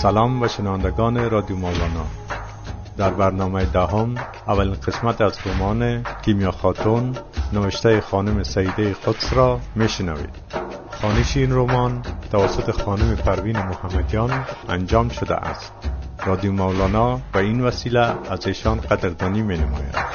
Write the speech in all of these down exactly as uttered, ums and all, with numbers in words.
سلام و شنوندگان رادیو مولانا. در برنامه دهم اولین قسمت از رمان کیمیا خاتون نوشته خانم سعیده قدس را میشنوید. خوانش این رمان توسط خانم پروین محمدیان انجام شده است. رادیو مولانا و این وسیله از ایشان قدردانی می‌نماید.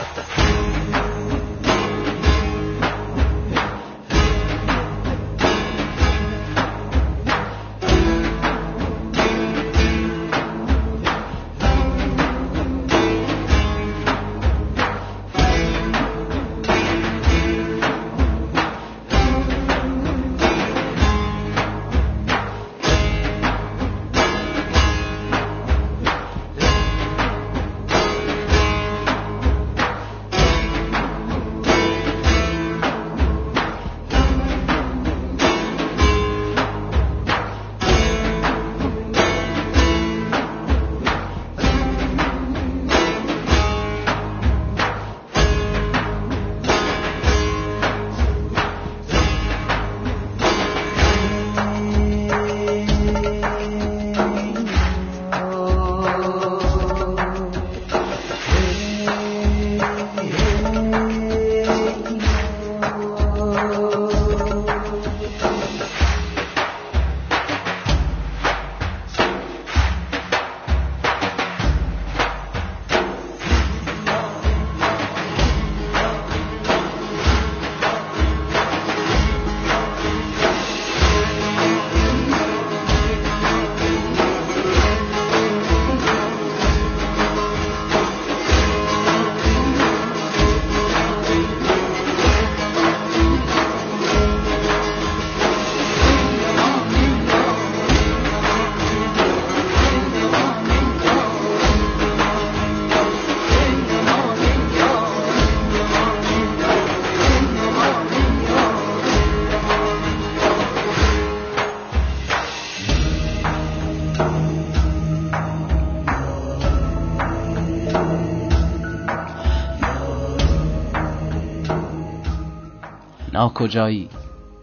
ناکجایی.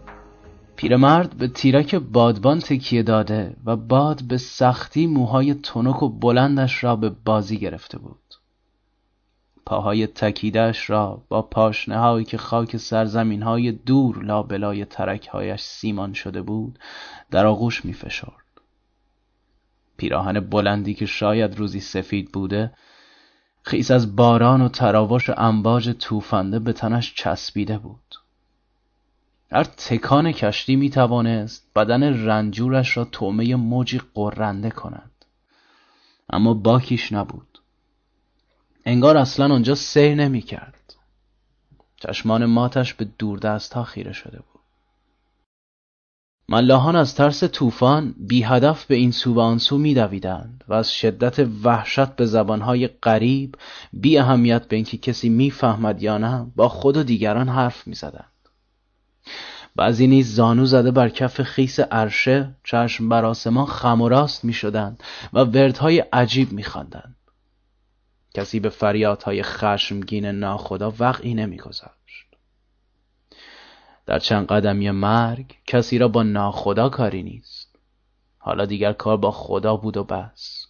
پیرمرد به تیرک بادبان تکیه داده و باد به سختی موهای تنک و بلندش را به بازی گرفته بود. پاهای تکیده‌اش را با پاشنه‌هایی که خاک سرزمین‌های دور لابلای ترک‌هایش سیمان شده بود در آغوش می‌فشرد. پیراهن بلندی که شاید روزی سفید بوده خیس از باران و تراوش امواج توفنده به تنش چسبیده بود. هر تکان کشتی می توانست بدن رنجورش را طعمه موجی غرنده کند، اما باکیش نبود. انگار اصلا آنجا سیر نمی کرد. چشمان ماتش به دوردست ها خیره شده بود. ملاحان از ترس طوفان بی هدف به این سو و آن سو می دویدند و از شدت وحشت به زبانهای غریب بی اهمیت به اینکه کسی می فهمد یا نه با خود و دیگران حرف می زدند. بعضی نیز زانو زده بر کف خیس عرشه چشم بر آسمان خم و راست می شدند و وردهای عجیب می خواندند. کسی به فریادهای خشمگین ناخدا وقعی نمی گذاشت. در چند قدمی مرگ کسی را با ناخدا کاری نیست. حالا دیگر کار با خدا بود و بس.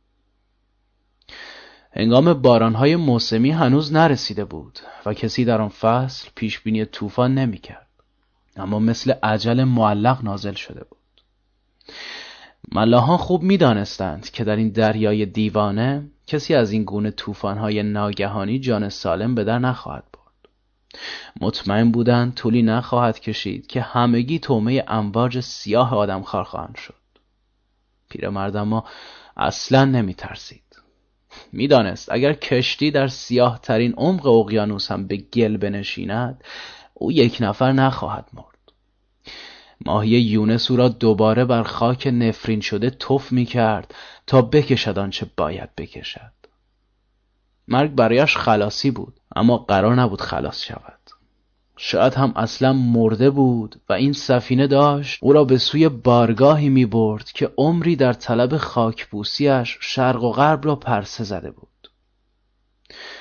هنگام بارانهای موسمی هنوز نرسیده بود و کسی در آن فصل پیشبینی طوفان نمی کرد. اما مثل اجل معلق نازل شده بود. ملاحان خوب می دانستند که در این دریای دیوانه کسی از این گونه طوفان‌های ناگهانی جان سالم به در نخواهد برد. مطمئن بودند طولی نخواهد کشید که همگی طعمه امواج سیاه آدمخوار خواهند شد. پیرمرد اما اصلاً نمی ترسید. می دانست اگر کشتی در سیاه ترین عمق اقیانوس هم به گل بنشیند او یک نفر نخواهد مرد. ماهی یونس او را دوباره بر خاک نفرین شده تف می کرد تا بکشد آنچه باید بکشد. مرگ برایش خلاصی بود، اما قرار نبود خلاص شود. شاید هم اصلا مرده بود و این سفینه داشت او را به سوی بارگاهی می برد که عمری در طلب خاکبوسیش شرق و غرب را پرسه زده بود.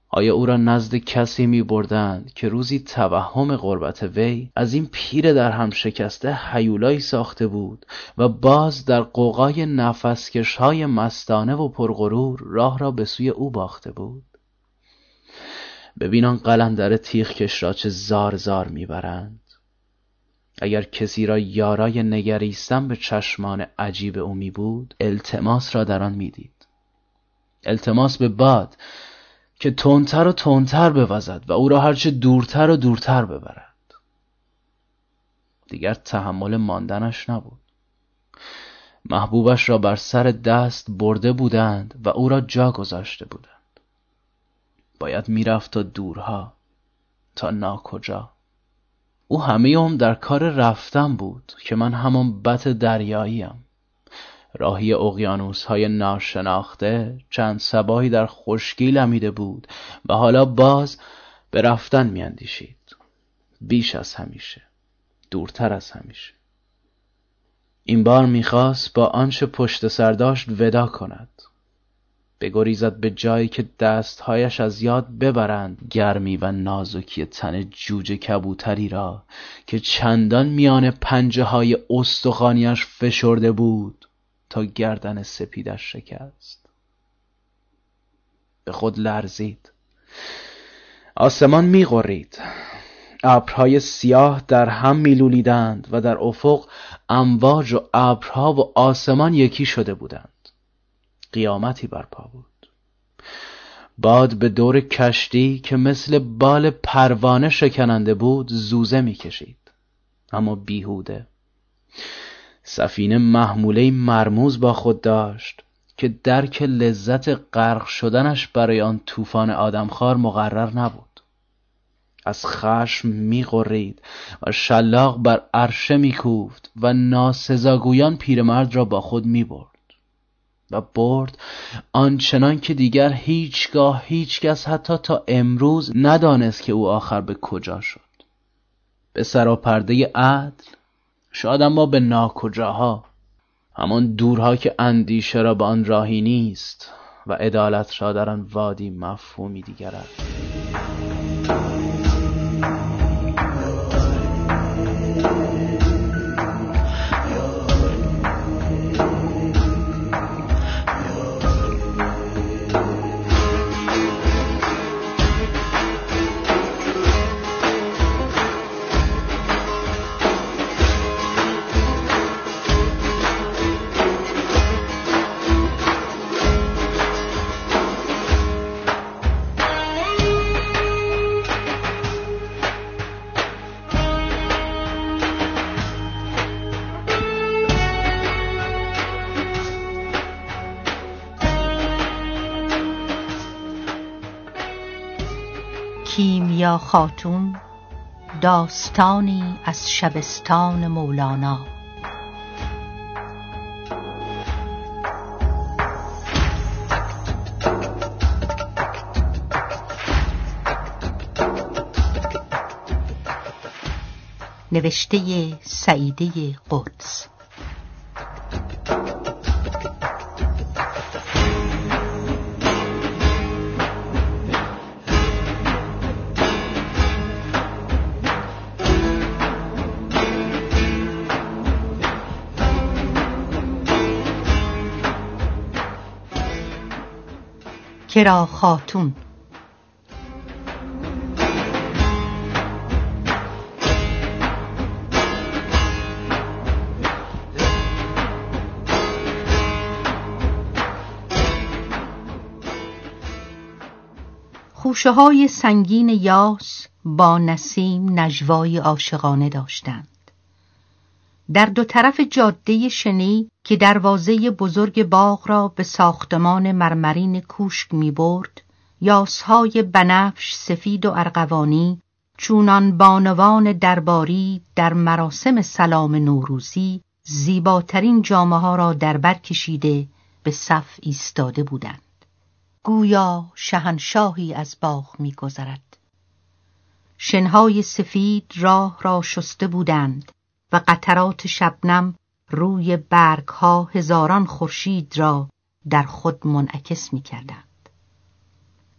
آیا او را نزد کسی می بردند که روزی توهم غربت وی از این پیر در هم شکسته هیولایی ساخته بود و باز در قوقای نفسکش های مستانه و پرغرور راه را به سوی او باخته بود؟ ببین آن قلندر تیغکش را چه زار زار می برند. اگر کسی را یارای نگریستن به چشمان عجیب او می بود، التماس را در آن می دید. التماس به باد که تندتر و تندتر بوزد و او را هرچه دورتر و دورتر ببرد. دیگر تحمل ماندنش نبود. محبوبش را بر سر دست برده بودند و او را جا گذاشته بودند. باید میرفت تا دورها، تا ناکجا. او همه هم در کار رفتن بود که من همان بط دریاییم، راهی اقیانوس های ناشناخته. چند صباحی در خشکی لمیده بود و حالا باز به رفتن می اندیشید، بیش از همیشه، دورتر از همیشه. این بار میخواست با آنچه پشت سر داشت ودا کند، بگریزد به جایی که دستهایش از یاد ببرند گرمی و نازکی تن جوجه کبوتری را که چندان میان پنجه های استخوانیش فشرده بود تا گردن سپیدش شکست. به خود لرزید. آسمان میغرید. ابرهای سیاه در هم میلولیدند و در افق امواج و ابرها و آسمان یکی شده بودند. قیامتی برپا بود. باد به دور کشتی که مثل بال پروانه شکننده بود زوزه میکشید، اما بیهوده. سفینه محموله مرموز با خود داشت که درک لذت غرق شدنش برای آن طوفان آدمخوار مقرر نبود. از خشم می‌غرید و شلاق بر عرشه می‌کوفت و ناسزاگویان پیرمرد را با خود می‌برد و برد آنچنان که دیگر هیچگاه هیچ کس حتی تا امروز ندانست که او آخر به کجا شد. به سراپرده عدل، شاید اما به ناکجاها، همان دورها که اندیشه را به آن راهی نیست و عدالت را در آن وادی مفهومی دیگر است. کیمیا خاتون، داستانی از شبستان مولانا. نوشته سعیده قدس. کرا خاتون. خوشه های سنگین یاس با نسیم نجوای عاشقانه داشتند. در دو طرف جاده شنی که دروازه بزرگ باغ را به ساختمان مرمرین کوشک می برد، یاسهای بنفش سفید و ارغوانی چونان بانوان درباری در مراسم سلام نوروزی زیباترین جامه ها را در بر کشیده به صف ایستاده بودند. گویا شهنشاهی از باغ می گذرد. شنهای سفید راه را شسته بودند و قطرات شبنم روی برگها هزاران خورشید را در خود منعکس می کردند.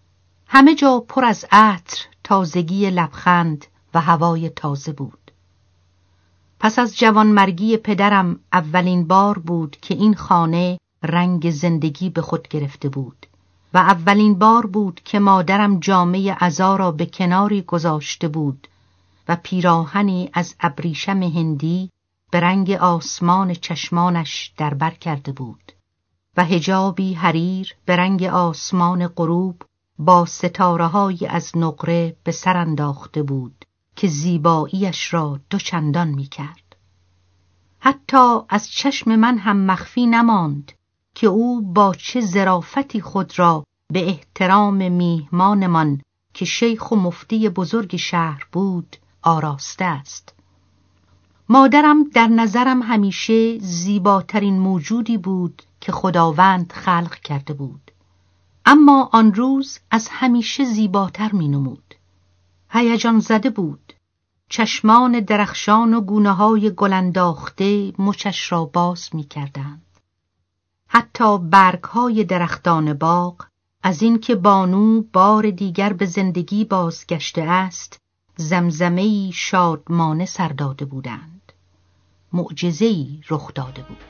همه جا پر از عطر، تازگی لبخند و هوای تازه بود. پس از جوانمرگی پدرم اولین بار بود که این خانه رنگ زندگی به خود گرفته بود و اولین بار بود که مادرم جامه عزا را به کناری گذاشته بود و پیراهنی از ابریشم هندی به رنگ آسمان چشمانش در بر کرده بود و حجابی حریر به رنگ آسمان غروب با ستاره‌های از نقره به سر انداخته بود که زیباییش را دو چندان می کرد. حتی از چشم من هم مخفی نماند که او با چه ظرافتی خود را به احترام میهمانمان که شیخ و مفتی بزرگ شهر بود آراسته است. مادرم در نظرم همیشه زیباترین موجودی بود که خداوند خلق کرده بود، اما آن روز از همیشه زیباتر می نمود. هیجان زده بود، چشمان درخشان و گونه‌های گلانداخته مچش را باز می کردند. حتی برگ‌های درختان باغ از اینکه بانو بار دیگر به زندگی بازگشته است زمزمه‌ای شادمانه سر داده بودند. معجزه‌ای رخ داده بود.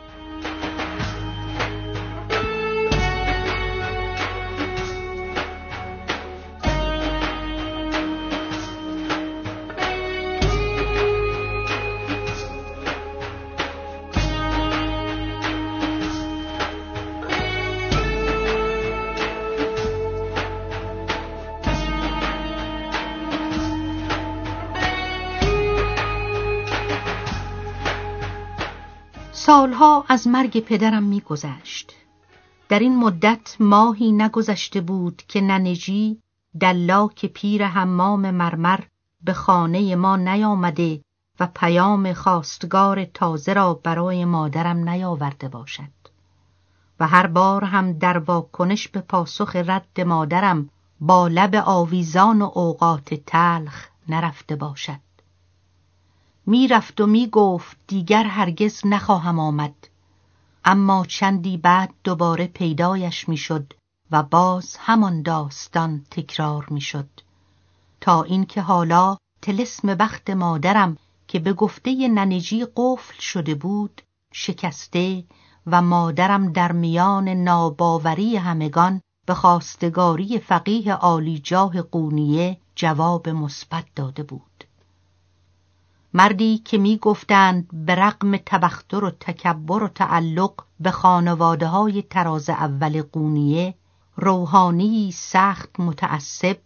سالها از مرگ پدرم می‌گذشت. در این مدت ماهی نگذشته بود که ننجی دلاک پیر حمام مرمر به خانه ما نیامده و پیام خواستگار تازه را برای مادرم نیاورده باشد و هر بار هم در واکنش به پاسخ رد مادرم با لب آویزان و اوقات تلخ نرفته باشد. می رفت و می گفت دیگر هرگز نخواهم آمد، اما چندی بعد دوباره پیدایش می شد و باز همان داستان تکرار می شد تا اینکه حالا طلسم بخت مادرم که به گفته ننجی قفل شده بود شکسته و مادرم در میان ناباوری همگان به خواستگاری فقیه عالیجاه قونیه جواب مثبت داده بود. مردی که می گفتند به رغم تبختر و تکبر و تعلق به خانواده های طراز اول قونیه روحانی سخت متعصب،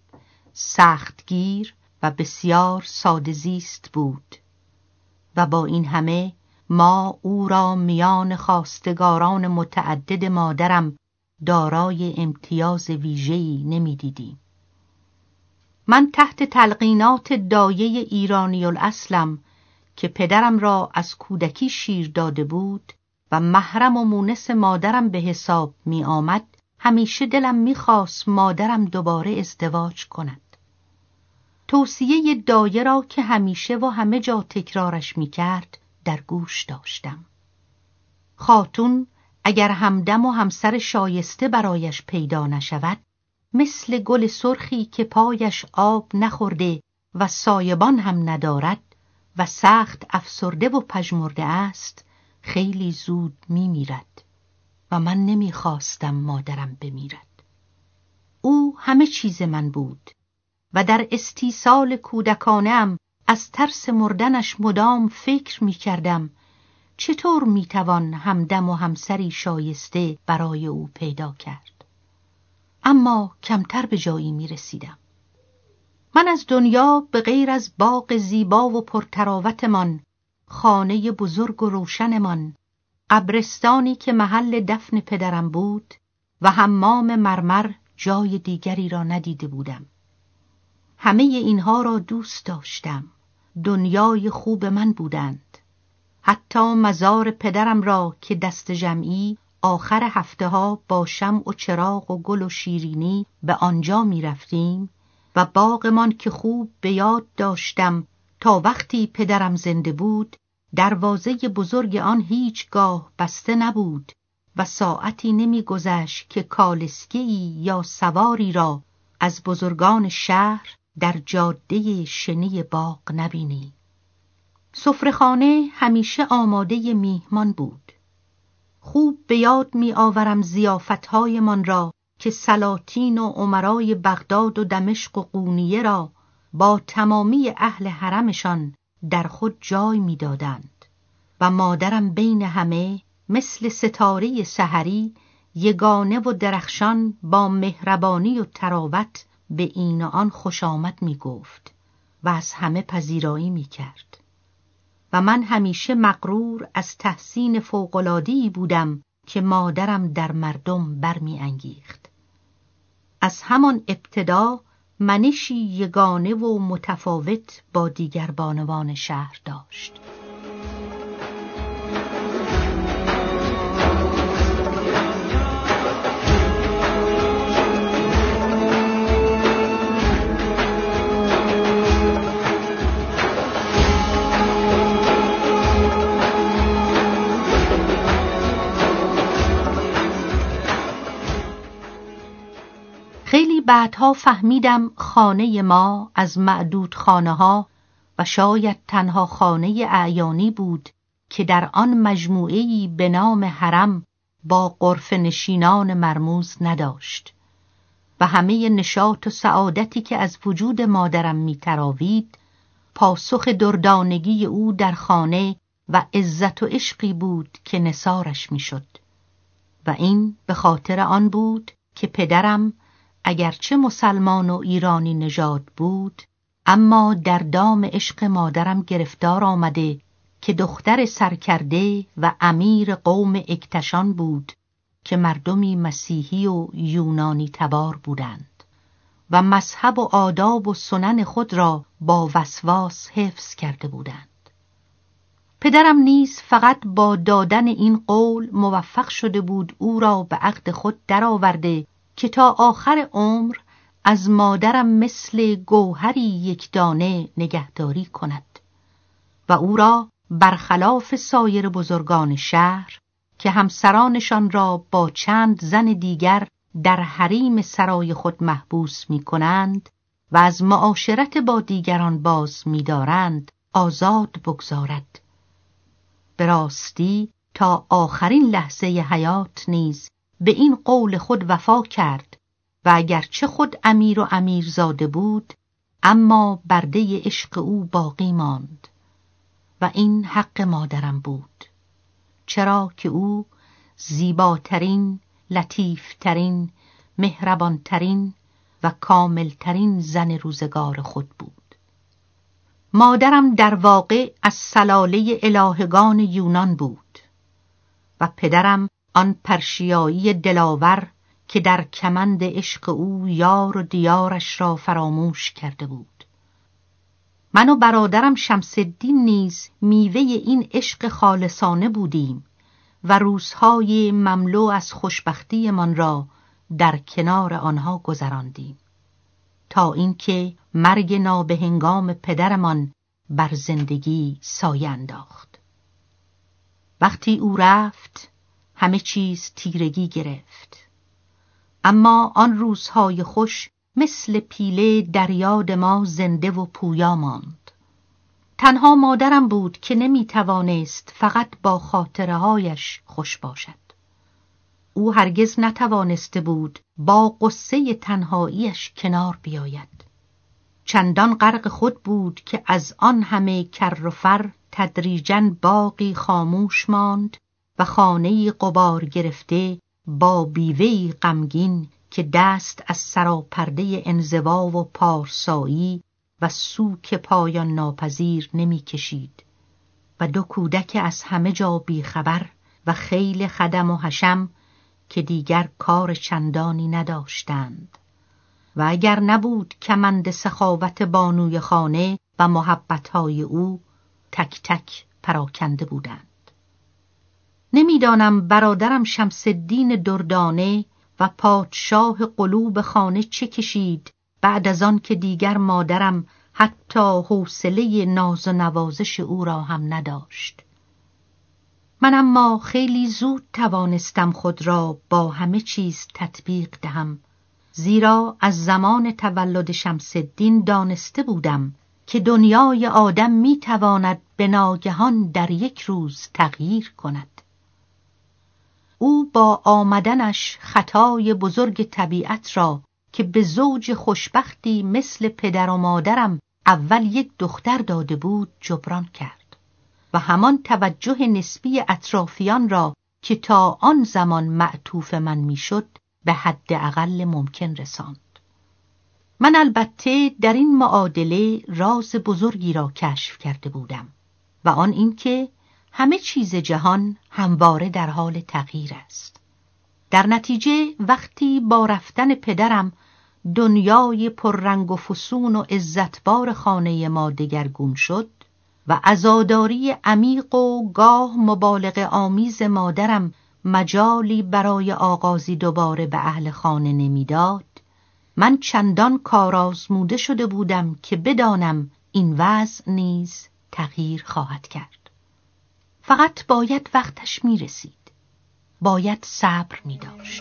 سختگیر و بسیار ساده‌زیست بود و با این همه ما او را میان خواستگاران متعدد مادرم دارای امتیاز ویژه‌ای نمی‌دیدیم. من تحت تلقینات دایه ایرانی الاصلم که پدرم را از کودکی شیر داده بود و محرم و مونس مادرم به حساب می آمد، همیشه دلم می خواست مادرم دوباره ازدواج کند. توصیه دایه را که همیشه و همه جا تکرارش می کرد در گوش داشتم. خاتون اگر همدم و همسر شایسته برایش پیدا نشود، مثل گل سرخی که پایش آب نخورده و سایبان هم ندارد و سخت افسرده و پژمرده است، خیلی زود می میرد و من نمی خواستم مادرم بمیرد. او همه چیز من بود و در استیصال کودکانه‌ام از ترس مردنش مدام فکر می کردم چطور می توان همدم و همسری شایسته برای او پیدا کرد. اما کمتر به جایی می رسیدم. من از دنیا به غیر از باغ زیبا و پرتراوتمان، خانه بزرگ و روشنمان، قبرستانی که محل دفن پدرم بود و حمام مرمر جای دیگری را ندیده بودم. همه اینها را دوست داشتم. دنیای خوب من بودند. حتی مزار پدرم را که دست جمعی آخر هفته ها با شمع و چراغ و گل و شیرینی به آنجا می رفتیم و باغمان که خوب به یاد داشتم تا وقتی پدرم زنده بود دروازه بزرگ آن هیچگاه بسته نبود و ساعتی نمی گذشت که کالسکه‌ای یا سواری را از بزرگان شهر در جاده شنی باغ نبینی. سفره‌خانه همیشه آماده میهمان بود. خوب به یاد می آورم ضیافت‌های من را که سلاطین و امرای بغداد و دمشق و قونیه را با تمامی اهل حرمشان در خود جای می دادند و مادرم بین همه مثل ستاره سحری یگانه و درخشان با مهربانی و تراوت به این و آن خوش آمد می گفت و از همه پذیرایی می کرد. و من همیشه مغرور از تحسین فوق‌العاده‌ای بودم که مادرم در مردم برمی انگیخت. از همان ابتدا منشی یگانه و متفاوت با دیگر بانوان شهر داشت. خیلی بعدها فهمیدم خانه ما از معدود خانه ها و شاید تنها خانه اعیانی بود که در آن مجموعه‌ای به نام حرم با غرفه نشینان مرموز نداشت و همه نشاط و سعادتی که از وجود مادرم می‌تراوید پاسخ دردانگی او در خانه و عزت و عشقی بود که نثارش می‌شد. و این به خاطر آن بود که پدرم اگرچه مسلمان و ایرانی نژاد بود، اما در دام عشق مادرم گرفتار آمده که دختر سرکرده و امیر قوم اکتشان بود که مردمی مسیحی و یونانی تبار بودند و مذهب و آداب و سنن خود را با وسواس حفظ کرده بودند. پدرم نیز فقط با دادن این قول موفق شده بود او را به عقد خود درآورده که تا آخر عمر از مادرم مثل گوهری یک دانه نگهداری کند و او را برخلاف سایر بزرگان شهر که همسرانشان را با چند زن دیگر در حریم سرای خود محبوس می کنند و از معاشرت با دیگران باز می دارند آزاد بگذارد. به راستی تا آخرین لحظه حیات نیز به این قول خود وفا کرد و اگرچه خود امیر و امیرزاده بود اما برده عشق او باقی ماند و این حق مادرم بود، چرا که او زیباترین، لطیفترین، مهربانترین و کاملترین زن روزگار خود بود. مادرم در واقع از سلاله الهگان یونان بود و پدرم آن پرشیایی دلاور که در کمند عشق او یار و دیارش را فراموش کرده بود. من و برادرم شمس الدین نیز میوه این عشق خالصانه بودیم و روزهای مملو از خوشبختی من را در کنار آنها گذراندیم تا اینکه مرگ نابهنگام پدرمان بر زندگی سایه انداخت. وقتی او رفت همه چیز تیرگی گرفت، اما آن روزهای خوش مثل پیله در یاد ما زنده و پویا ماند. تنها مادرم بود که نمی توانست فقط با خاطرهایش خوش باشد. او هرگز نتوانسته بود با قصه تنهاییش کنار بیاید. چندان غرق خود بود که از آن همه کر و فر تدریجاً باغی خاموش ماند و خانه‌ای غبار گرفته با بیوه‌ای غمگین که دست از سراپرده انزوا و پارسایی و سوک پایان ناپذیر نمی کشید و دو کودک از همه جا بیخبر و خیل خدم و حشم که دیگر کار چندانی نداشتند و اگر نبود کمند سخاوت بانوی خانه و محبتهای او تک تک پراکنده بودند. نمیدانم برادرم شمس الدین دردانه و پادشاه قلوب خانه چه کشید بعد از آن که دیگر مادرم حتی حوصله ناز و نوازش او را هم نداشت. من اما خیلی زود توانستم خود را با همه چیز تطبیق دهم، زیرا از زمان تولد شمس الدین دانسته بودم که دنیای آدم می تواند به ناگهان در یک روز تغییر کند. او با آمدنش خطای بزرگ طبیعت را که به زوج خوشبختی مثل پدر و مادرم اول یک دختر داده بود جبران کرد و همان توجه نسبی اطرافیان را که تا آن زمان معطوف من میشد به حد اقل ممکن رساند. من البته در این معادله راز بزرگی را کشف کرده بودم و آن این که همه چیز جهان همواره در حال تغییر است. در نتیجه وقتی با رفتن پدرم دنیای پررنگ و فسون و عزتبار خانه ما دگرگون شد و عزاداری عمیق و گاه مبالغه آمیز مادرم مجالی برای آغازی دوباره به اهل خانه نمیداد، من چندان کارآزموده شده بودم که بدانم این وضع نیز تغییر خواهد کرد. فقط باید وقتش می رسید. باید صبر می داشت.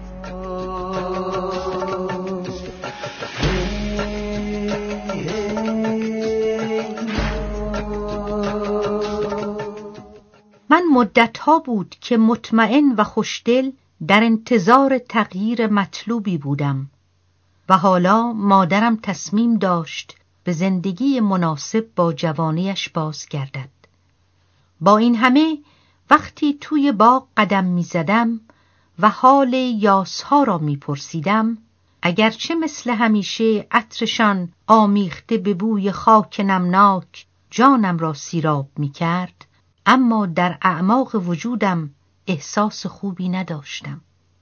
من مدتها بود که مطمئن و خوشدل در انتظار تغییر مطلوبی بودم و حالا مادرم تصمیم داشت به زندگی مناسب با جوانیش بازگردد. با این همه وقتی توی باغ قدم می زدم و حال یاسها را می پرسیدم، اگرچه مثل همیشه عطرشان آمیخته به بوی خاک نمناک جانم را سیراب می کرد، اما در اعماق وجودم احساس خوبی نداشتم.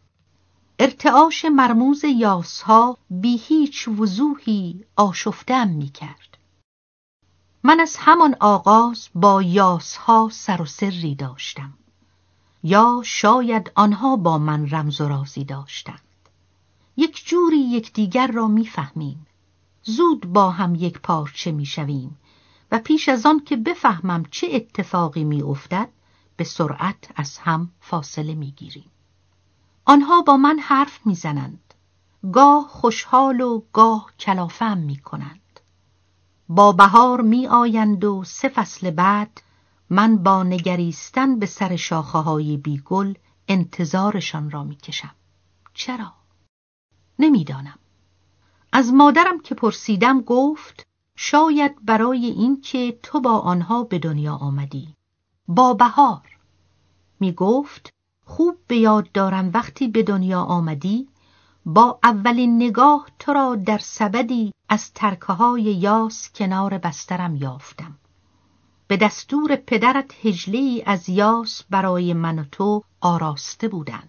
ارتعاش مرموز یاسها بی هیچ وضوحی آشفته‌ام می کرد. من از همان آغاز با یاسها سر و سری داشتم، یا شاید آنها با من رمز و رازی داشتند. یک جوری یکدیگر را می فهمیم. زود با هم یک پارچه می شویم و پیش از آن که بفهمم چه اتفاقی می افتد به سرعت از هم فاصله می گیریم. آنها با من حرف می زنند. گاه خوشحال و گاه کلافه‌ام می کنند. با بهار می آیند و سه فصل بعد من با نگریستن به سر شاخه های بی گل انتظارشان را می کشم. چرا؟ نمی دانم. از مادرم که پرسیدم گفت شاید برای این که تو با آنها به دنیا آمدی. با بهار. می گفت خوب به یاد دارم وقتی به دنیا آمدی با اولین نگاه تو را در سبدی از ترکه های یاس کنار بسترم یافتم. به دستور پدرت هجله‌ای از یاس برای من و تو آراسته بودند.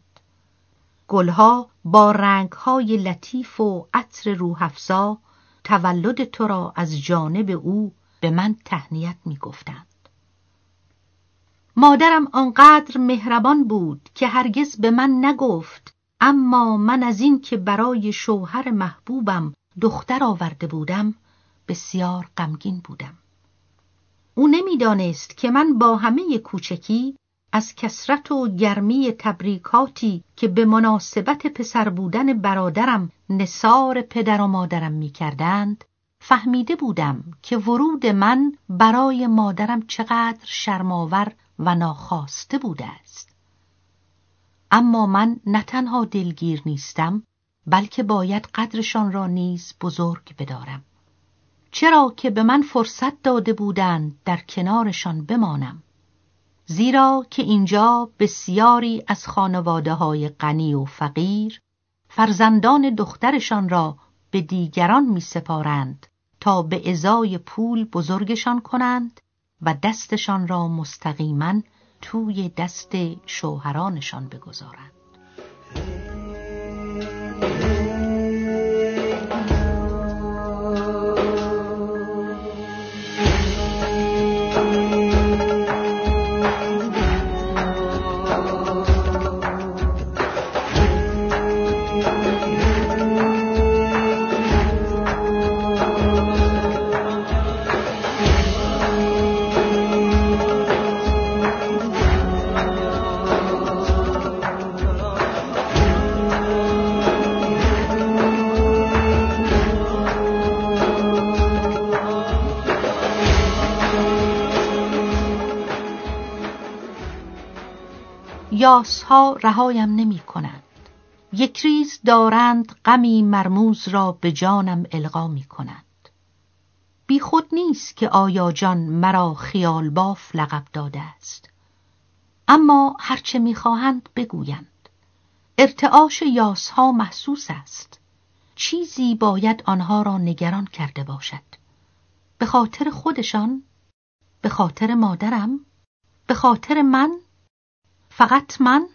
گلها با رنگهای لطیف و عطر روح‌افزا تولد تو را از جانب او به من تهنیت می گفتند. مادرم آنقدر مهربان بود که هرگز به من نگفت، اما من از این که برای شوهر محبوبم دختر آورده بودم بسیار غمگین بودم. او نمیدانست که من با همه کوچکی از کثرت و گرمی تبریکاتی که به مناسبت پسر بودن برادرم نثار پدر و مادرم می کردند فهمیده بودم که ورود من برای مادرم چقدر شرم‌آور و ناخواسته بوده است. اما من نه تنها دلگیر نیستم بلکه باید قدرشان را نیز بزرگ بدارم، چرا که به من فرصت داده بودند در کنارشان بمانم، زیرا که اینجا بسیاری از خانواده‌های غنی و فقیر فرزندان دخترشان را به دیگران می سپارند تا به ازای پول بزرگشان کنند و دستشان را مستقیما توی دست شوهرانشان بگذارند. یاسها رهایم نمی کنند. یک ریز دارند غمی مرموز را به جانم القا می کنند. بی خود نیست که آیا جان مرا خیال باف لقب داده است. اما هرچه می خواهند بگویند. ارتعاش یاسها محسوس است. چیزی باید آنها را نگران کرده باشد. به خاطر خودشان؟ به خاطر مادرم؟ به خاطر من؟ فقط من؟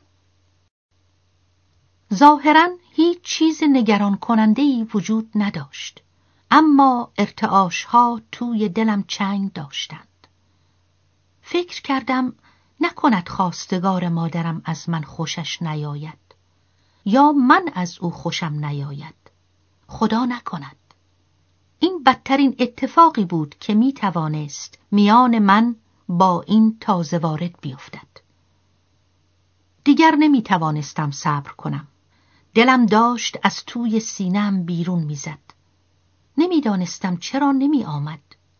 ظاهراً هیچ چیز نگران کننده‌ای وجود نداشت، اما ارتعاش‌ها توی دلم چنگ داشتند. فکر کردم نکند خواستگار مادرم از من خوشش نیاید، یا من از او خوشم نیاید. خدا نکند. این بدترین اتفاقی بود که می توانست میان من با این تازه وارد بیفتد. دیگر نمی توانستم صبر کنم. دلم داشت از توی سینه‌ام بیرون می زد. نمی دانستم چرا نمی آمد.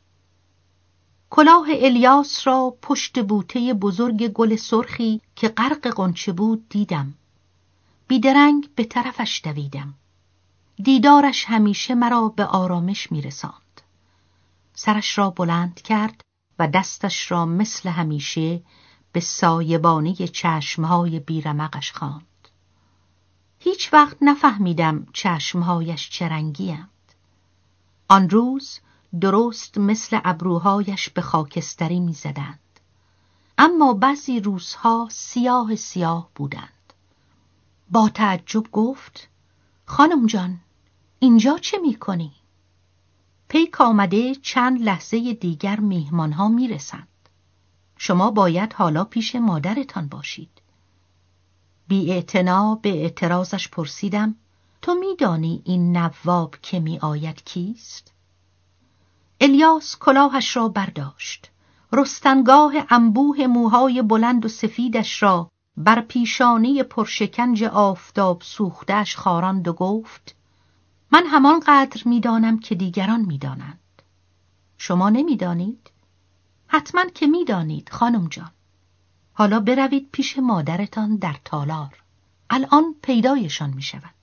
کلاه الیاس را پشت بوته بزرگ گل سرخی که غرق غنچه بود دیدم. بیدرنگ به طرفش دویدم. دیدارش همیشه مرا به آرامش می رساند. سرش را بلند کرد و دستش را مثل همیشه به سایبانی چشمهای بیرمقش خواند. هیچ وقت نفهمیدم چشمهایش چه رنگی اند. آن روز درست مثل ابروهایش به خاکستری می زدند. اما بعضی روزها سیاه سیاه بودند. با تعجب گفت: خانم جان، اینجا چه می کنی؟ پیک آمده چند لحظه دیگر میهمانها می رسند. شما باید حالا پیش مادرتان باشید. بی اعتنا به اعتراضش پرسیدم: تو می دانی این نواب که می آید کیست؟ الیاس کلاهش را برداشت. رستنگاه انبوه موهای بلند و سفیدش را بر پیشانی پرشکنج آفتاب سوختش خاراند و گفت: من همانقدر می دانم که دیگران می دانند. شما نمی دانید؟ حتما که می دانید خانم جان. حالا بروید پیش مادرتان در تالار. الان پیدایشان می شود.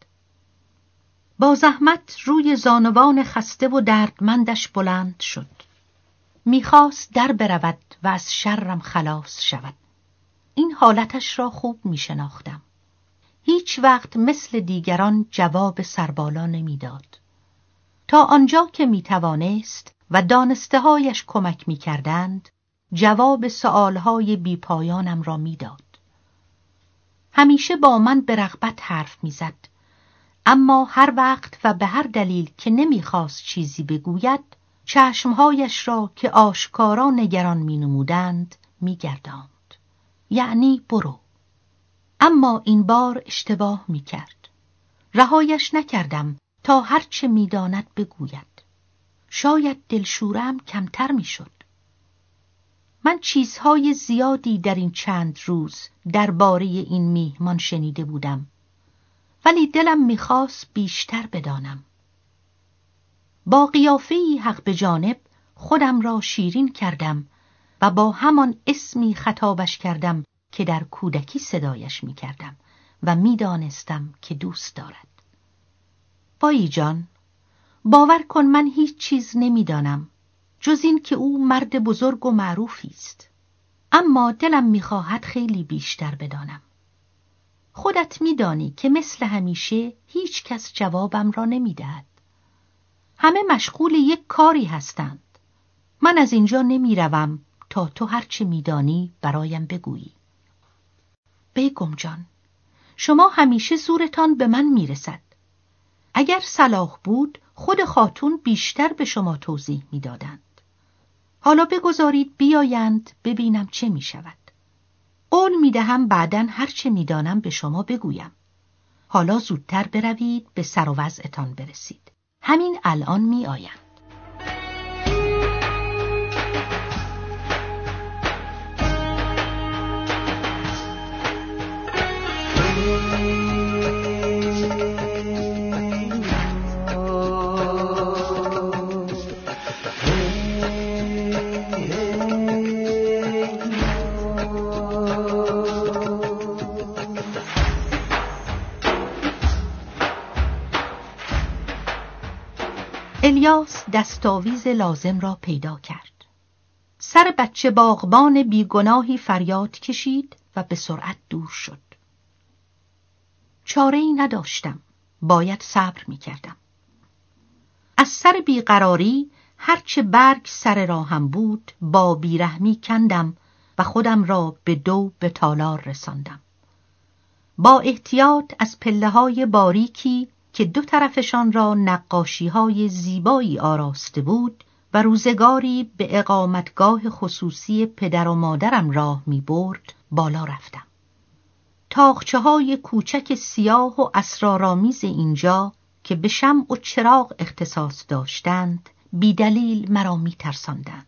با زحمت روی زانوان خسته و دردمندش بلند شد. می خواست در برود و از شرم خلاص شود. این حالتش را خوب می شناختم. هیچ وقت مثل دیگران جواب سربالا نمی داد. تا آنجا که می توانست و دانسته هایش کمک می کردند، جواب سؤالهای بی پایانم را می داد. همیشه با من به رغبت حرف می زد، اما هر وقت و به هر دلیل که نمی خواست چیزی بگوید، چشمهایش را که آشکارا نگران می نمودند می گرداند. یعنی برو. اما این بار اشتباه می کرد. رهایش نکردم تا هرچه می داند بگوید. شاید دلشورم کمتر می شد. من چیزهای زیادی در این چند روز درباره این میهمان شنیده بودم، ولی دلم می‌خواست بیشتر بدانم. با قیافه‌ای حق به جانب خودم را شیرین کردم و با همان اسمی خطابش کردم که در کودکی صدایش می‌کردم و می‌دانستم که دوست دارد. بایی جان، باور کن من هیچ چیز نمی‌دانم جز این که او مرد بزرگ و معروفی است، اما دلم می‌خواهد خیلی بیشتر بدانم. خودت می‌دانی که مثل همیشه هیچ کس جوابم را نمی‌دهد. همه مشغول یک کاری هستند. من از اینجا نمی‌روم تا تو هرچه می‌دانی برایم بگویی. بیگم جان، شما همیشه زورتان به من می‌رسد. اگر صلاح بود خود خاتون بیشتر به شما توضیح می‌دادند. حالا بگذارید بیایند ببینم چه می‌شود. قول می‌دهم بعداً هر چه می‌دانم به شما بگویم. حالا زودتر بروید به سر و وضعتان برسید. همین الان می‌آیند. الیاس دستاویز لازم را پیدا کرد. سر بچه باغبان بیگناهی فریاد کشید و به سرعت دور شد. چاره‌ای نداشتم. باید صبر می کردم. از سر بیقراری هرچه برگ سر راهم بود با بیرحمی کندم و خودم را به دو به تالار رساندم. با احتیاط از پله‌های باریکی که دو طرفشان را نقاشی‌های زیبایی آراسته بود و روزگاری به اقامتگاه خصوصی پدر و مادرم راه می‌برد بالا رفتم. تاقچه‌های کوچک سیاه و اسرارآمیز اینجا که به شمع و چراغ اختصاص داشتند بی دلیل مرا می‌ترساندند.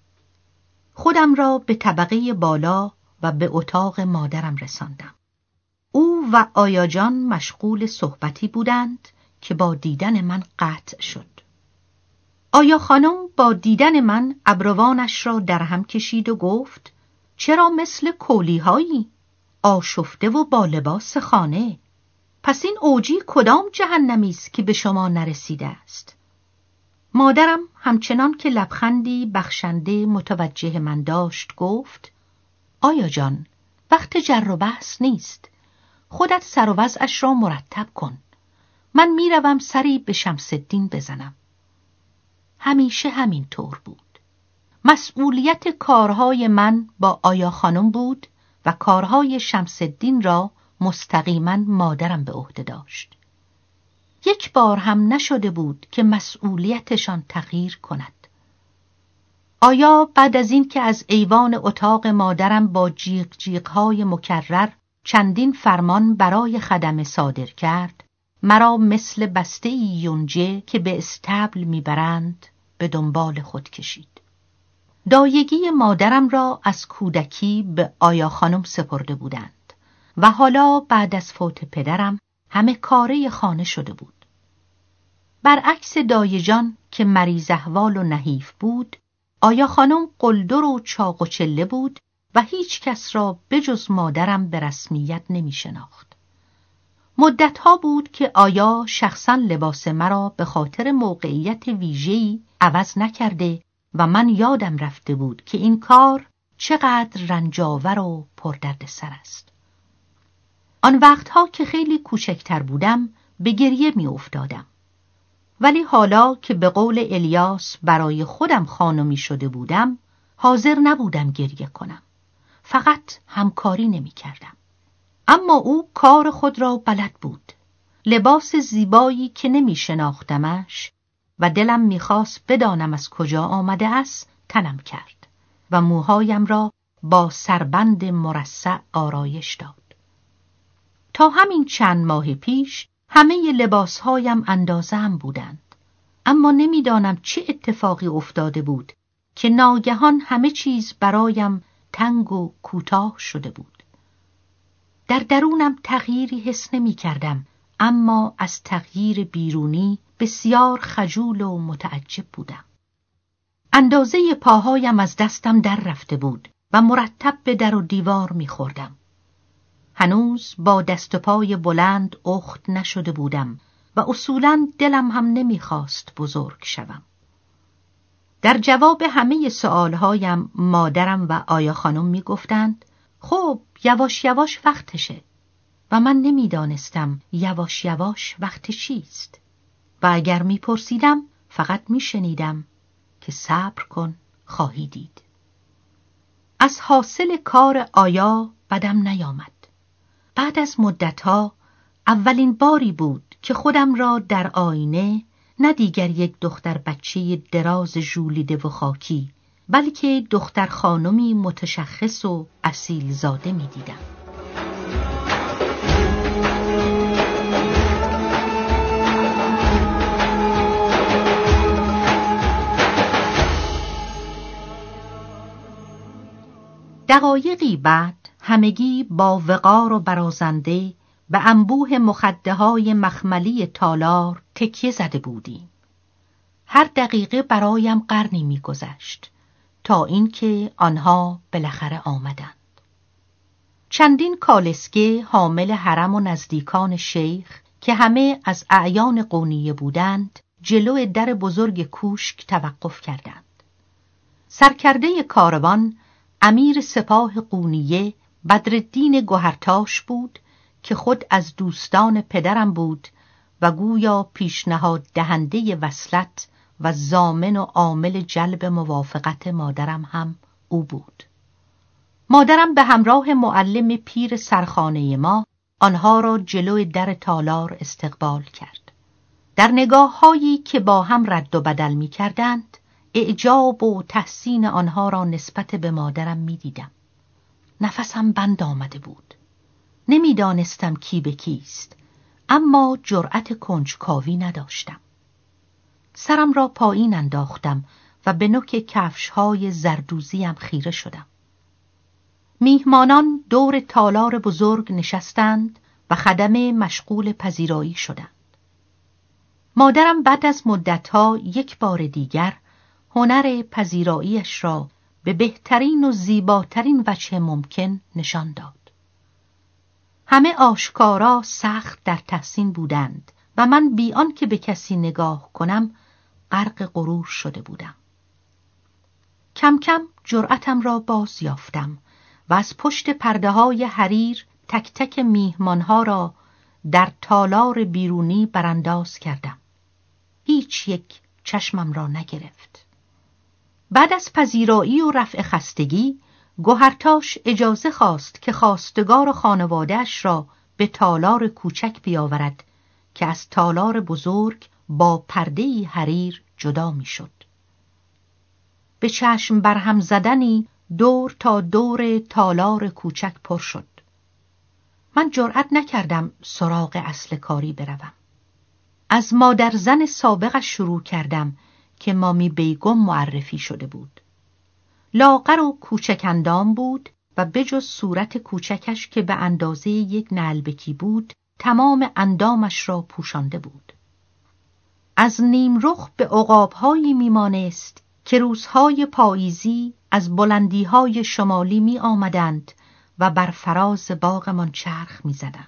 خودم را به طبقه بالا و به اتاق مادرم رساندم. او و آیا جان مشغول صحبتی بودند که با دیدن من قطع شد. آیا خانم با دیدن من ابروانش را در هم کشید و گفت: چرا مثل کولی‌هایی؟ آشفته و با لباس خانه. پس این اوجی کدام جهنمی است که به شما نرسیده است؟ مادرم همچنان که لبخندی بخشنده متوجه من داشت گفت: آیا جان، وقت جر و بحث نیست. خودت سر و وضعش را مرتب کن. من میروم سری به شمس الدین بزنم. همیشه همین طور بود. مسئولیت کارهای من با آیا خانم بود و کارهای شمس الدین را مستقیما مادرم به عهده داشت. یک بار هم نشده بود که مسئولیتشان تغییر کند. آیا بعد از این که از ایوان اتاق مادرم با جیغ جیغ‌های مکرر چندین فرمان برای خدمه صادر کرد، مرا مثل بسته یونجه که به استبل میبرند به دنبال خود کشید. دایگی مادرم را از کودکی به آیا خانم سپرده بودند و حالا بعد از فوت پدرم همه کاره خانه شده بود. برعکس دایه جان که مریض احوال و نحیف بود، آیا خانم قلدر و چاق و چله بود و هیچ کس را بجز مادرم به رسمیت نمی شناخت. مدتها بود که آیا شخصا لباس مرا به خاطر موقعیت ویژه‌ای عوض نکرده و من یادم رفته بود که این کار چقدر رنجاور و پردردسر است. آن وقتها که خیلی کوچکتر بودم به گریه می افتادم. ولی حالا که به قول الیاس برای خودم خانمی شده بودم، حاضر نبودم گریه کنم. فقط همکاری نمی کردم. اما او کار خود را بلد بود. لباس زیبایی که نمی شناختمش و دلم می خواست بدانم از کجا آمده است تنم کرد و موهایم را با سربند مرصع آرایش داد. تا همین چند ماه پیش همه لباسهایم اندازه هم بودند، اما نمیدانم چه اتفاقی افتاده بود که ناگهان همه چیز برایم تنگ و کوتاه شده بود. در درونم تغییری حس نمی کردم، اما از تغییر بیرونی بسیار خجول و متعجب بودم. اندازه پاهایم از دستم در رفته بود و مرتب به در و دیوار می خوردم. هنوز با دست و پای بلند اخت نشده بودم و اصولاً دلم هم نمیخواست بزرگ شوم. در جواب همه سؤالهایم مادرم و آیا خانم میگفتند: خب یواش یواش وقتشه، و من نمیدانستم یواش یواش وقت چیست و اگر میپرسیدم فقط میشنیدم که صبر کن خواهی دید. از حاصل کار آیا بدم نیامد. بعد از مدتها اولین باری بود که خودم را در آینه نه دیگر یک دختر بچه دراز ژولیده و خاکی، بلکه دختر خانمی متشخص و اصیل زاده می دیدم. دقایقی بعد همگی با وقار و برازنده به انبوه مخده‌های مخملی تالار تکیه زده بودیم. هر دقیقه برایم قرنی می‌گذشت تا اینکه آنها بالاخره آمدند. چندین کالسکه حامل حرم و نزدیکان شیخ که همه از اعیان قونیه بودند جلو در بزرگ کوشک توقف کردند. سرکرده کاروان امیر سپاه قونیه بدرالدین گوهرتاش بود که خود از دوستان پدرم بود و گویا پیشنهاد دهنده وصلت و ضامن و عامل جلب موافقت مادرم هم او بود. مادرم به همراه معلم پیر سرخانه ما آنها را جلوی در تالار استقبال کرد. در نگاه‌هایی که با هم رد و بدل می کردند، اعجاب و تحسین آنها را نسبت به مادرم می دیدم. نفسم بند آمده بود. نمی دانستم کی به کیست، اما جرأت کنجکاوی نداشتم. سرم را پایین انداختم و به نوک کفش‌های زردوزیم خیره شدم. میهمانان دور تالار بزرگ نشستند و خدمه مشغول پذیرایی شدند. مادرم بعد از مدتها یک بار دیگر هنر پذیراییش را به بهترین و زیباترین وجه ممکن نشان داد. همه آشکارا سخت در تحسین بودند و من بی آن که به کسی نگاه کنم غرق غرور شده بودم. کم کم جرأتم را باز یافتم و از پشت پرده های حریر تک تک میهمانها را در تالار بیرونی برانداز کردم. هیچ یک چشمم را نگرفت. بعد از پذیرایی و رفع خستگی، گوهرتاش اجازه خواست که خواستگار و خانواده‌اش را به تالار کوچک بیاورد که از تالار بزرگ با پرده‌ای حریر جدا می‌شد. به چشم برهم زدنی دور تا دور تالار کوچک پر شد. من جرأت نکردم سراغ اصل کاری بروم. از مادر زن سابقش شروع کردم که مامی بیگم معرفی شده بود. لاغر و کوچک اندام بود و بجز صورت کوچکش که به اندازه یک نعلبکی بود، تمام اندامش را پوشانده بود. از نیم رخ به عقاب‌هایی میمانست که روزهای پاییزی از بلندی‌های شمالی می آمدند و بر فراز باغمان چرخ می زدند.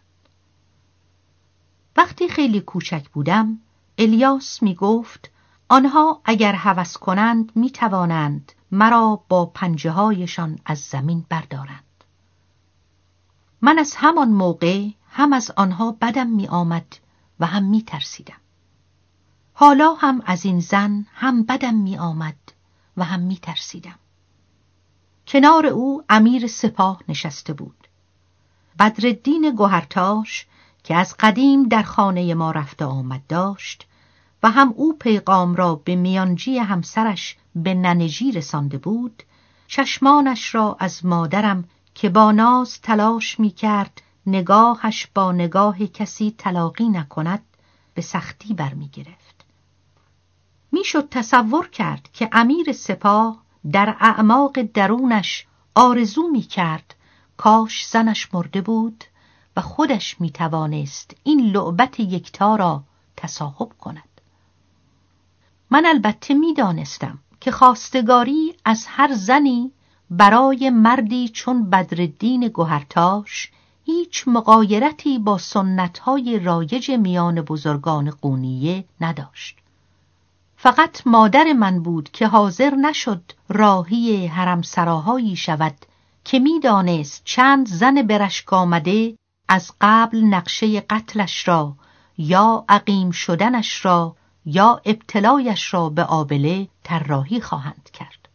وقتی خیلی کوچک بودم، الیاس می گفت آنها اگر هوس کنند می توانند مرا با پنجه هایشان از زمین بردارند. من از همان موقع هم از آنها بدم می آمد و هم می ترسیدم. حالا هم از این زن هم بدم می آمد و هم می ترسیدم. کنار او امیر سپاه نشسته بود. بدرالدین گوهرتاش که از قدیم در خانه ما رفت آمد داشت و هم او پیغام را به میانجی همسرش به ننجی رسانده بود، چشمانش را از مادرم که با ناز تلاش می کرد نگاهش با نگاه کسی تلاقی نکند به سختی برمی گرفت. می شد تصور کرد که امیر سپاه در اعماق درونش آرزو می کرد کاش زنش مرده بود و خودش می توانست این لعبت یکتا را تصاحب کند. من البته می دانستم که خواستگاری از هر زنی برای مردی چون بدرالدین گوهرتاش هیچ مغایرتی با سنت‌های رایج میان بزرگان قونیه نداشت. فقط مادر من بود که حاضر نشد راهی حرمسراهایی شود که می دانست چند زن برشک آمده از قبل نقشه قتلش را یا عقیم شدنش را یا ابتلایش را به آبله طراحی خواهند کرد.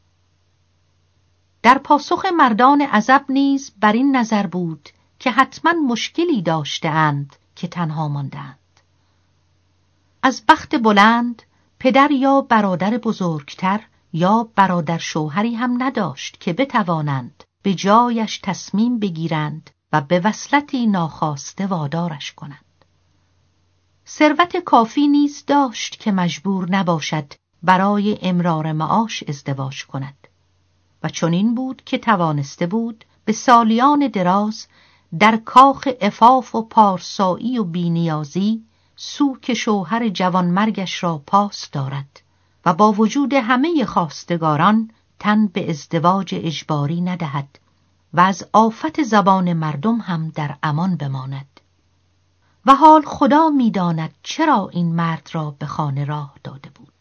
در پاسخ مردان عزب نیز بر این نظر بود که حتما مشکلی داشته‌اند که تنها ماندند. از بخت بلند پدر یا برادر بزرگتر یا برادر شوهری هم نداشت که بتوانند به جایش تصمیم بگیرند و به وصلتی ناخواسته وادارش کنند. ثروت کافی نیز داشت که مجبور نباشد برای امرار معاش ازدواج کند و چنین بود که توانسته بود به سالیان دراز در کاخ عفاف و پارسایی و بینیازی سوک شوهر جوانمرگش را پاس دارد و با وجود همه خواستگاران تن به ازدواج اجباری ندهد و از آفت زبان مردم هم در امان بماند. و حال خدا می‌داند چرا این مرد را به خانه راه داده بود.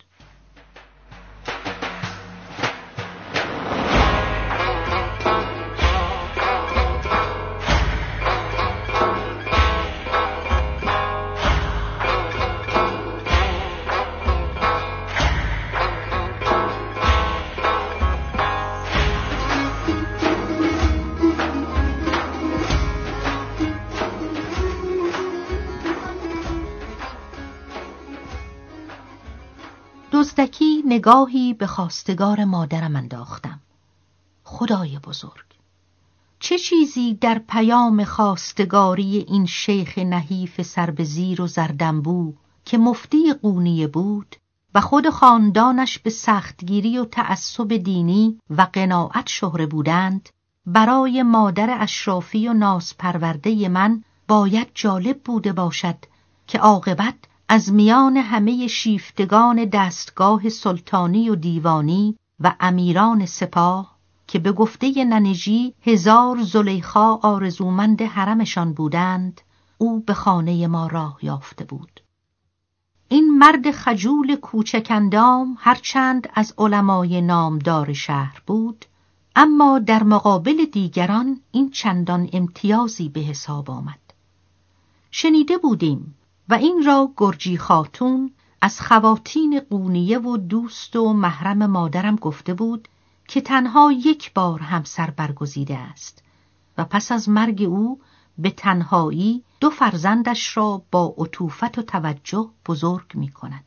دزدکی نگاهی به خواستگار مادرم انداختم. خدای بزرگ، چه چیزی در پیام خواستگاری این شیخ نحیف سر به زیر و زردنبو که مفتی قونیه بود و خود خاندانش به سختگیری و تعصب دینی و قناعت شهره بودند، برای مادر اشرافی و نازپرورده من باید جالب بوده باشد که عاقبت از میان همه شیفتگان دستگاه سلطانی و دیوانی و امیران سپاه که به گفته ننجی هزار زلیخا آرزومند حرمشان بودند، او به خانه ما راه یافته بود. این مرد خجول کوچکندام هرچند از علمای نامدار شهر بود، اما در مقابل دیگران این چندان امتیازی به حساب آمد. شنیده بودیم و این را گرجی خاتون از خواتین قونیه و دوست و محرم مادرم گفته بود که تنها یک بار همسر برگزیده است و پس از مرگ او به تنهایی دو فرزندش را با عطوفت و توجه بزرگ می کند.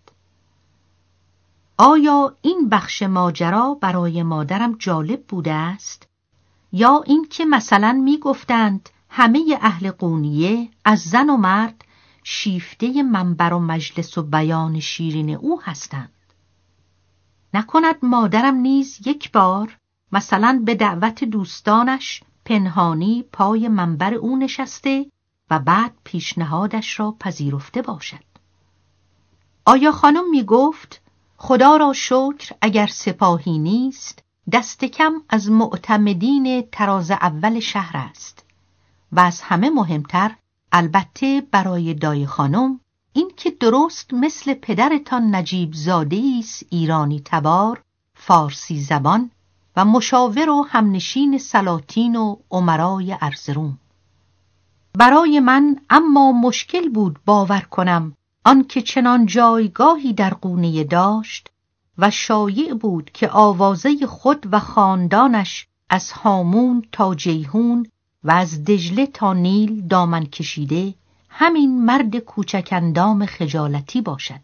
آیا این بخش ماجرا برای مادرم جالب بوده است؟ یا این که مثلا می گفتند همه اهل قونیه از زن و مرد شیفته منبر و مجلس و بیان شیرین او هستند؟ نکند مادرم نیز یک بار مثلا به دعوت دوستانش پنهانی پای منبر او نشسته و بعد پیشنهادش را پذیرفته باشد؟ آیا خانم می گفت خدا را شکر اگر سپاهی نیست، دست کم از معتمدین تراز اول شهر است؟ و از همه مهمتر البته برای دای خانم این که درست مثل پدرتان نجیب زاده‌ای است، ایرانی تبار، فارسی زبان و مشاور و همنشین سلاطین و امرای ارزروم. برای من اما مشکل بود باور کنم آن که چنان جایگاهی در قونیه داشت و شایع بود که آوازه خود و خاندانش از هامون تا جیهون و از دجله تا نیل دامن کشیده همین مرد کوچکندام خجالتی باشد.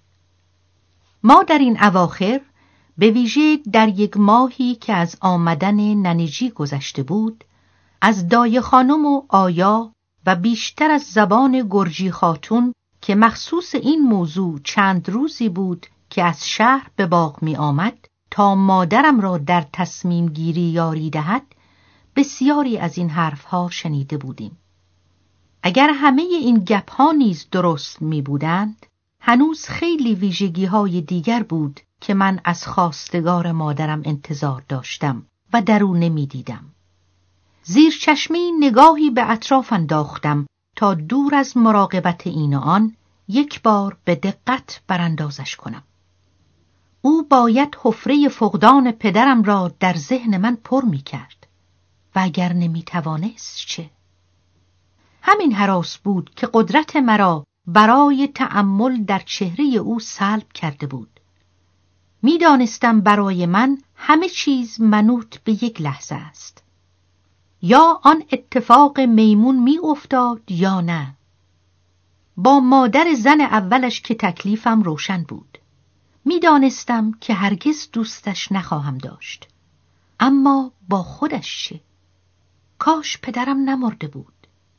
ما در این اواخر به ویژه در یک ماهی که از آمدن ننجی گذشته بود، از دای خانم و آیا و بیشتر از زبان گرجی خاتون که مخصوص این موضوع چند روزی بود که از شهر به باغ می آمد تا مادرم را در تصمیم گیری یاری دهد، بسیاری از این حرفها شنیده بودیم. اگر همه این گپ‌ها نیز درست می بودند، هنوز خیلی ویژگی های دیگر بود که من از خواستگار مادرم انتظار داشتم و در او نمی دیدم. زیر چشمی نگاهی به اطراف انداختم تا دور از مراقبت این و آن یک بار به دقت براندازش کنم. او باید حفره فقدان پدرم را در ذهن من پر می کرد و اگر نمی توانست چه؟ همین هراس بود که قدرت مرا برای تأمل در چهره او سلب کرده بود. می دانستم برای من همه چیز منوط به یک لحظه است. یا آن اتفاق میمون می افتاد یا نه. با مادر زن اولش که تکلیفم روشن بود. می دانستم که هرگز دوستش نخواهم داشت. اما با خودش چه؟ کاش پدرم نمرده بود.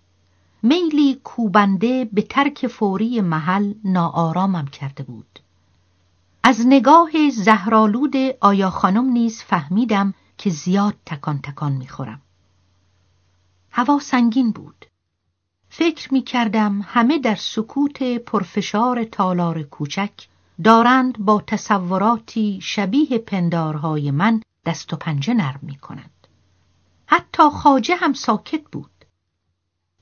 میلی کوبنده به ترک فوری محل ناآرامم کرده بود. از نگاه زهرآلود آیا خانم نیز فهمیدم که زیاد تکان تکان می خورم. هوا سنگین بود. فکر می کردم همه در سکوت پرفشار تالار کوچک دارند با تصوراتی شبیه پندارهای من دست و پنجه نرم می کنند. حتی خواجه هم ساکت بود.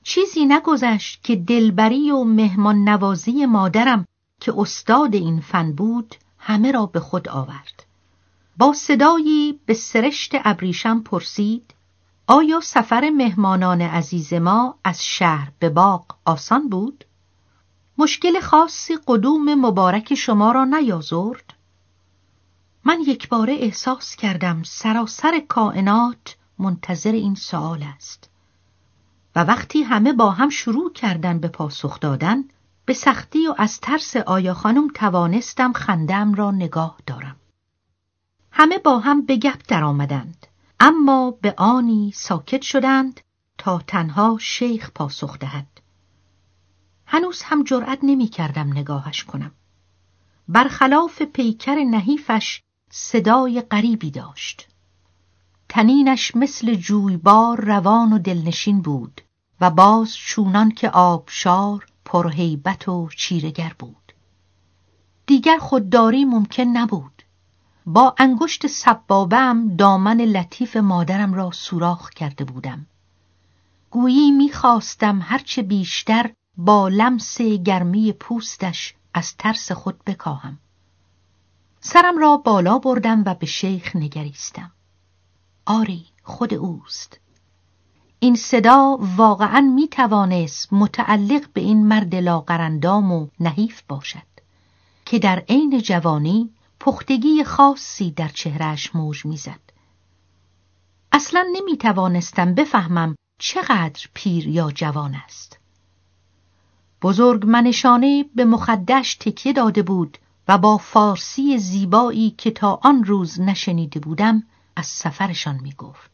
چیزی نگذشت که دلبری و مهمان نوازی مادرم که استاد این فن بود همه را به خود آورد. با صدایی به سرشت ابریشم پرسید: آیا سفر مهمانان عزیز ما از شهر به باغ آسان بود؟ مشکل خاصی قدوم مبارک شما را نیازرد؟ من یک باره احساس کردم سراسر کائنات منتظر این سؤال است و وقتی همه با هم شروع کردن به پاسخ دادن، به سختی و از ترس آیا خانم توانستم خنده‌ام را نگاه دارم. همه با هم به گپ در آمدند، اما به آنی ساکت شدند تا تنها شیخ پاسخ دهد. هنوز هم جرأت نمی کردم نگاهش کنم. برخلاف پیکر نحیفش صدای غریبی داشت. تنینش مثل جویبار روان و دلنشین بود و باز چونان که آبشار پرهیبت و چیره‌گر بود. دیگر خودداری ممکن نبود. با انگشت سبابه‌ام دامن لطیف مادرم را سوراخ کرده بودم. گویی می‌خواستم هرچه بیشتر با لمس گرمی پوستش از ترس خود بکاهم. سرم را بالا بردم و به شیخ نگریستم. آری، خود اوست. این صدا واقعاً می توانست متعلق به این مرد لاغرندام و نحیف باشد که در عین جوانی پختگی خاصی در چهرهش موج میزد. اصلاً نمی توانستم بفهمم چقدر پیر یا جوان است. بزرگ منشانه به مخدش تکیه داده بود و با فارسی زیبایی که تا آن روز نشنیده بودم از سفرشان می گفت.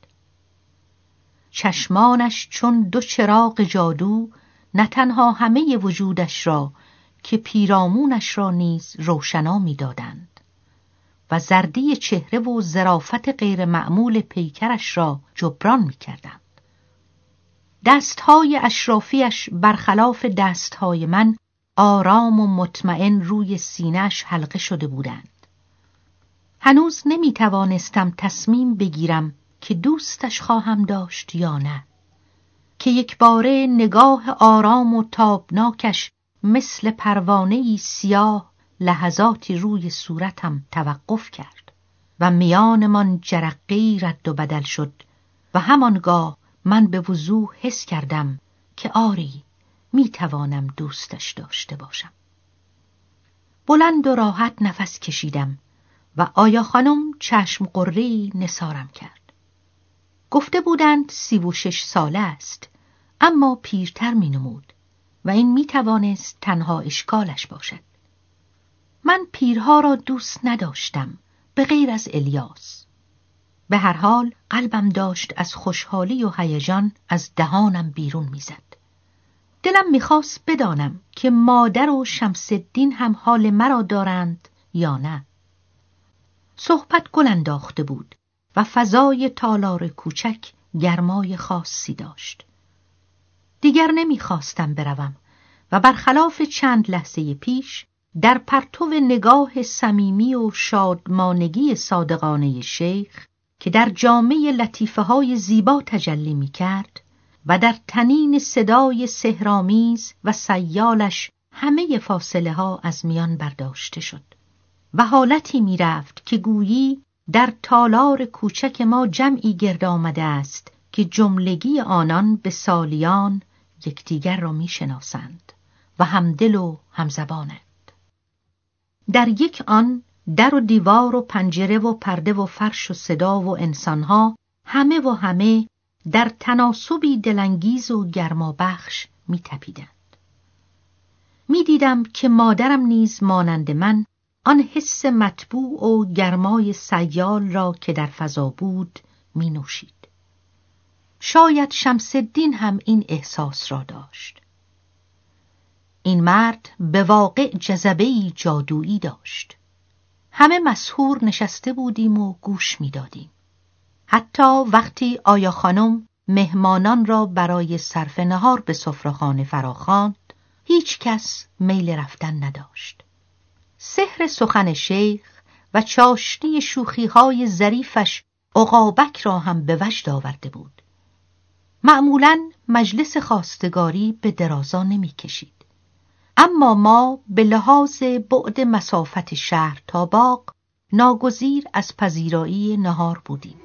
چشمانش چون دو چراغ جادو نه تنها همه وجودش را که پیرامونش را نیز روشنا می دادند و زردی چهره و ظرافت غیر معمول پیکرش را جبران می کردند. دستهای اشرافیش برخلاف دستهای من آرام و مطمئن روی سینه‌اش حلقه شده بودند. هنوز نمی توانستم تصمیم بگیرم که دوستش خواهم داشت یا نه، که یک باره نگاه آرام و تابناکش مثل پروانه‌ای سیاه لحظاتی روی صورتم توقف کرد و میانمان جرقه‌ای رد و بدل شد و همانگاه من به وضوح حس کردم که آری، می توانم دوستش داشته باشم. بلند و راحت نفس کشیدم و آیا خانم چشم قره‌ای نثارم کرد. گفته بودند سی و شش ساله است، اما پیرتر می نمود و این می توانست تنها اشکالش باشد. من پیرها را دوست نداشتم به غیر از الیاس. به هر حال قلبم داشت از خوشحالی و هیجان از دهانم بیرون می زد. دلم می خواست بدانم که مادر و شمس الدین هم حال مرا دارند یا نه. صحبت گل انداخته بود و فضای تالار کوچک گرمای خاصی داشت. دیگر نمی خواستم بروم و برخلاف چند لحظه پیش در پرتو نگاه صمیمی و شادمانگی صادقانه شیخ که در جامه لطیفه های زیبا تجلی می کرد و در تنین صدای سحرآمیز و سیالش همه فاصله ها از میان برداشته شد و حالتی می رفت که گویی در تالار کوچک ما جمعی گرد آمده است که جملگی آنان به سالیان یکدیگر را می شناسند و همدل و همزبانند. در یک آن در و دیوار و پنجره و پرده و فرش و صدا و انسانها همه و همه در تناسبی دلانگیز و گرمابخش می تپیدند. می دیدم که مادرم نیز مانند من آن حس مطبوع و گرمای سیال را که در فضا بود می نوشید. شاید شمس الدین هم این احساس را داشت. این مرد به واقع جذبه‌ای جادویی داشت. همه مسحور نشسته بودیم و گوش می دادیم. حتی وقتی آیا خانم مهمانان را برای صرف نهار به سفره‌خانه فراخواند، هیچ کس میل رفتن نداشت. سحر سخن شیخ و چاشنی شوخی‌های ظریفش عقابک را هم به وجد آورده بود. معمولاً مجلس خواستگاری به درازا نمی کشید. اما ما به لحاظ بعد مسافت شهر تا باغ ناگزیر از پذیرایی نهار بودیم.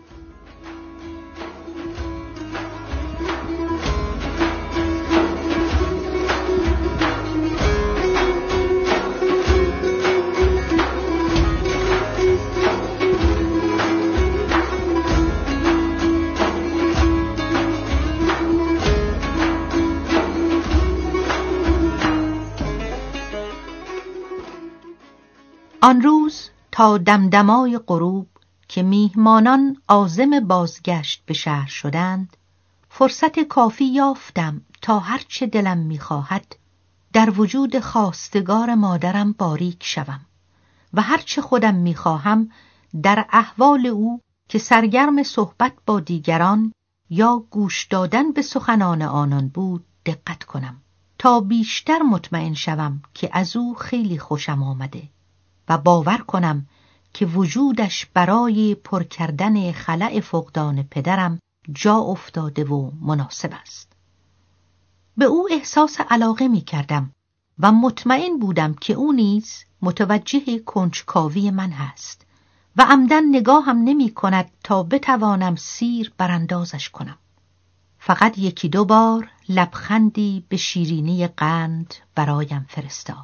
آن روز تا دمدمای غروب که میهمانان عازم بازگشت به شهر شدند، فرصت کافی یافتم تا هرچه دلم می‌خواهد در وجود خواستگار مادرم باریک شوم و هرچه خودم می‌خواهم در احوال او که سرگرم صحبت با دیگران یا گوش دادن به سخنان آنان بود دقت کنم تا بیشتر مطمئن شوم که از او خیلی خوشم آمده و باور کنم که وجودش برای پر کردن خلأ فقدان پدرم جا افتاده و مناسب است. به او احساس علاقه می کردم و مطمئن بودم که او نیز متوجه کنجکاوی من هست و عمدن نگاهم نمی کند تا بتوانم سیر براندازش کنم. فقط یکی دو بار لبخندی به شیرینی قند برایم فرستاد.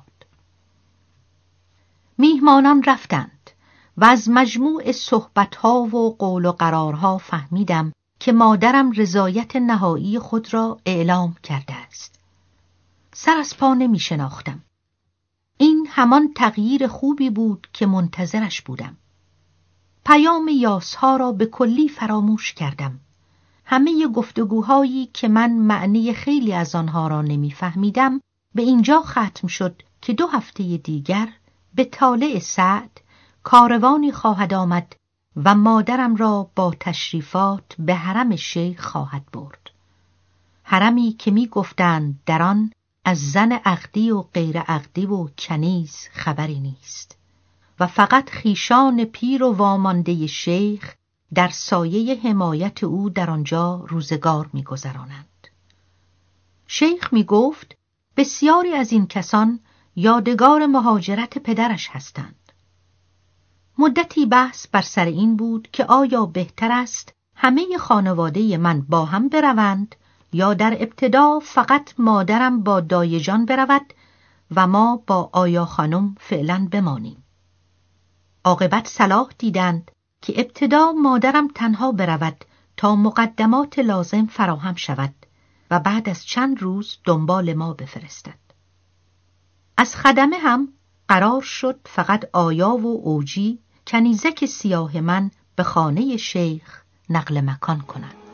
میهمانان رفتند و از مجموع صحبتها و قول و قرارها فهمیدم که مادرم رضایت نهایی خود را اعلام کرده است. سر از پا نمی شناختم. این همان تغییر خوبی بود که منتظرش بودم. پیام یاسها را به کلی فراموش کردم. همه گفتگوهایی که من معنی خیلی از آنها را نمی فهمیدم به اینجا ختم شد که دو هفته دیگر به طالع سعد کاروانی خواهد آمد و مادرم را با تشریفات به حرم شیخ خواهد برد. حرمی که می گفتند در آن از زن عقدی و غیر عقدی و کنیز خبری نیست و فقط خیشان پیر و وامانده شیخ در سایه حمایت او در آنجا روزگار می گذرانند. شیخ می گفت بسیاری از این کسان یادگار مهاجرت پدرش هستند. مدتی بحث بر سر این بود که آیا بهتر است همه خانواده من با هم بروند یا در ابتدا فقط مادرم با دایه جان برود و ما با آیا خانم فعلا بمانیم. عاقبت صلاح دیدند که ابتدا مادرم تنها برود تا مقدمات لازم فراهم شود و بعد از چند روز دنبال ما بفرستد. از خدمه هم قرار شد فقط آیا و اوجی کنیزک سیاه من به خانه شیخ نقل مکان کنند.